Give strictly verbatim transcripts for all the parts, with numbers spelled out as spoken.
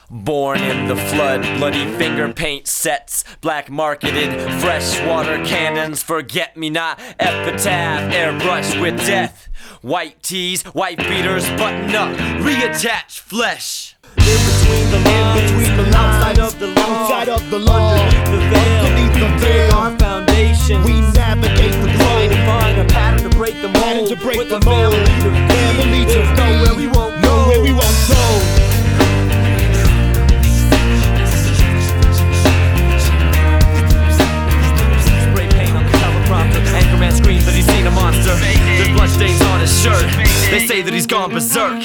Born in the flood, bloody finger paint sets, black marketed freshwater cannons, forget-me-not, epitaph, airbrush with death. White tees, white beaters, button up, reattach flesh. In between the lines, between the lines, outside of the law, outside of the law, underneath the veil, underneath the veil, our foundation. We navigate the globe, find a pattern to break the mold, pattern to break with the mold. Family to feed, nowhere we won't go, nowhere we won't go. Spray paint on the teleprompter, anchorman screams that he's seen a monster. There's blood stains on his shirt. They say that he's gone berserk.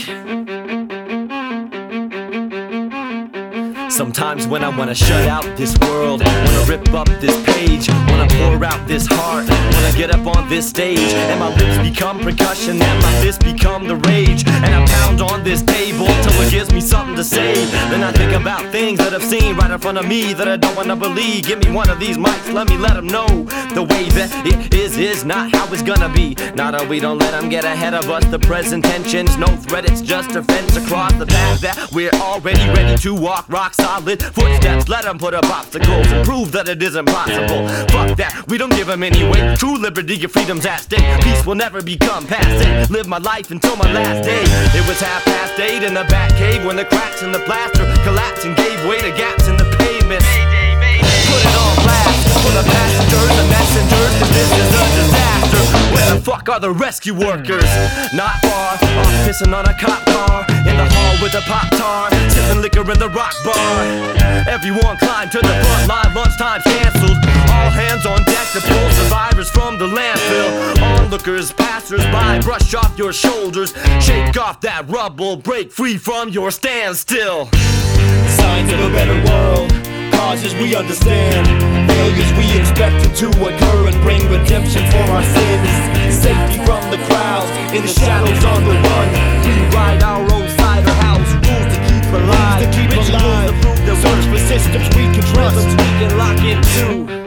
Sometimes when I wanna shut out this world, wanna rip up this page, wanna pour out this heart, wanna get up on this stage, and my lips become percussion, and my fists become the rage, and I pound on this table till it gives me something to say. Then I think about things that I've seen right in front of me that I don't wanna believe. Give me one of these mics, let me let them know the way that it is is not how it's gonna be. Not that we don't let them get ahead of us. The present tension's no threat, it's just a fence across the path that we're already ready to walk. Rocks solid footsteps, let them put up obstacles and prove that it is impossible. Fuck that, we don't give them any weight. True liberty, your freedom's at stake. Peace will never become passé. Live my life until my last day. It was half past eight in the back cave when the cracks in the plaster collapsed and gave way to gaps in the pavement. Put it on blast for the passengers and messengers, 'cause this is a disaster. Where the fuck are the rescue workers? Not far off, pissing on a cop car in the hall with a pop-tar, sipping liquor in the rock bar. Everyone climbed to the front line, lunchtime's canceled. All hands on deck to pull survivors from the landfill. Onlookers, passers-by, brush off your shoulders, shake off that rubble, break free from your standstill. Signs of a better world, causes we understand, failures we expected to occur and bring redemption for our sins. Safety from the crowds, in the shadows on the run. We ride our own side of house, rules to keep alive, to keep rituals alive, to prove that search for systems we can trust, systems we can lock into.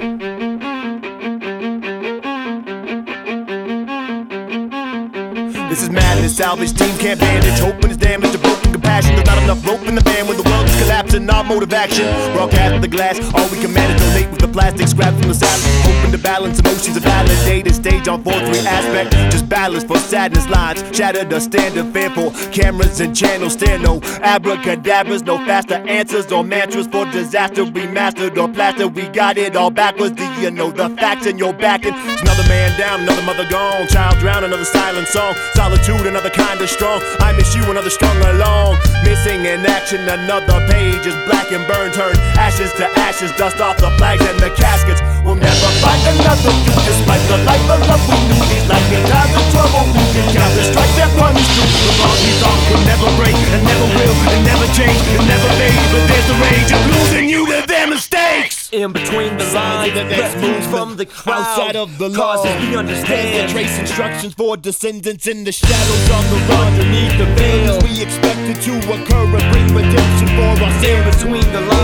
This is madness, salvage team can't bandage. Hope when it's damaged, a broken compassion. There's not enough rope in the band when the world is collapsing. Our mode of action, broadcast the glass. All we can manage, donate with the plastic scrap from the salad. Hoping to balance emotions and validate stage on four three aspect. Just balance for sadness lines. Shatter the standard fearful. Cameras and channels stare no abracadabras. No faster answers or mantras for disaster. Remastered or plastered. We got it all backwards. Do you know the facts in your backing? It's another man down, another mother gone. Child drowned, another silent song. Solitude, another kind of strong. I miss you, another strung along. Missing in action, another page is black and burned. Turn ashes to ashes, dust off the flags and the caskets. We'll never find another you, despite the life of love we knew. These lightning times of trouble, who can count the strike that punish you? The bond we thought would never break, and never will, and never change, and never fade. But there's the rage of losing you to their mistakes. In between the lines, refuge from the crowd, outside of the law, causes we understand. Trace instructions for descendants in the shadows on the run, underneath the veil. We expect it to occur and bring redemption for us. In between the lines.